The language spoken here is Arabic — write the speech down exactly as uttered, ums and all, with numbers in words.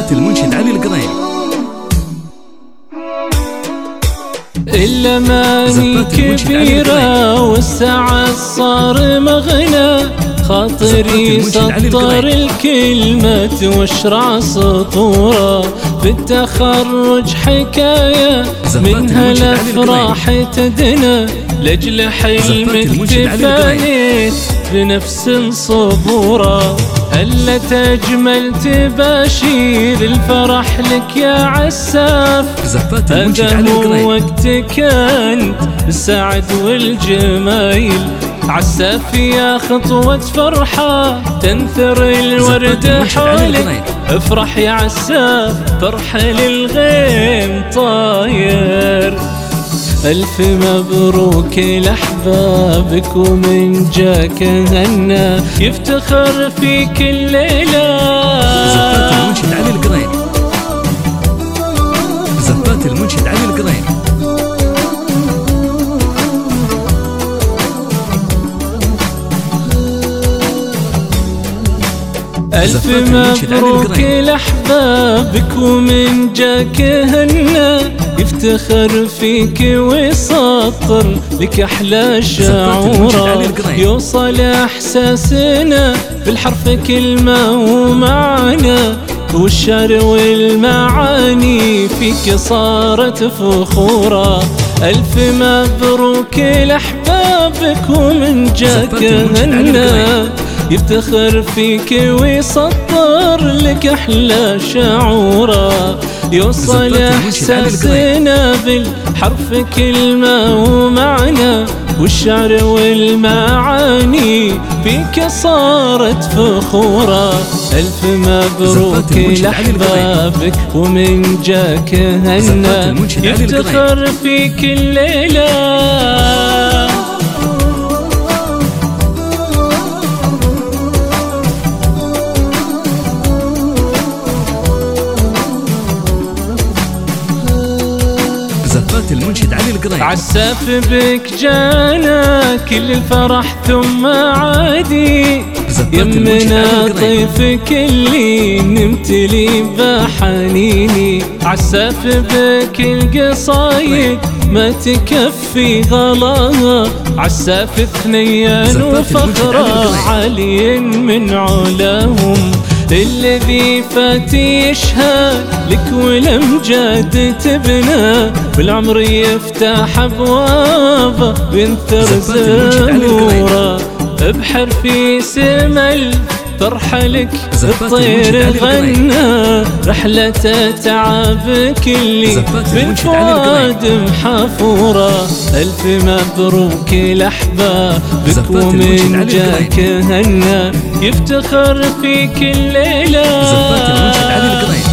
زفات المنشد علي القرين. الأماني كبيرة والسعد صار مغنى، خاطري سطر الكلمة واشرع سطورة، في التخرج حكاية منها الأفراح تدنى، لأجل حلمك تفانيت بنفس صبورة، هلا تجمل تباشير الفرح لك يا عساف، هذا هو وقتك انت بالسعد والجمايل، عساف يا خطوة فرحة تنثر الورد حولك، افرح يا عساف فرحة للغيم طاير، ألف مبروك لأحبابك ومن جاك هنا يفتخر فيك الليلة. زفات المنشد علي القرين. زفات المنشد علي القرين. ألف مبروك لأحبابك ومن جاك هنا يفتخر فيك ويسطر لك أحلى شعورة، يوصل إحساسنا بالحرف كلمة ومعنى، والشعر والمعاني فيك صارت فخورة، ألف مبروك لأحبابك ومن جاك هنا يفتخر فيك ويسطر لك أحلى شعورة، يوصل إحساسنا بالحرف كلمة ومعنى، والشعر والمعاني فيك صارت فخورة، ألف مبروك لأحبابك ومن جاك هنا يفتخر فيك الليلة. زفات المنشد علي القرين. عساف بك جانا كل الفرح ثم عادي، يمنا طيفك اللي نمتلي بحنيني، عساف بك القصايد ما تكفي غلاها، عساف ثنيان وفخرة علي من علاهم، الذي فات يشهد لك والامجاد تبنى، بالعمر يفتح ابوابه وينثر زهوره، بحر في سمل فرحة لك الطير غنى، رحلة تعبك اللي بالفؤاد محفورة، ألف مبروك لأحبابك ومن جاك هنا يفتخر فيك الليلة.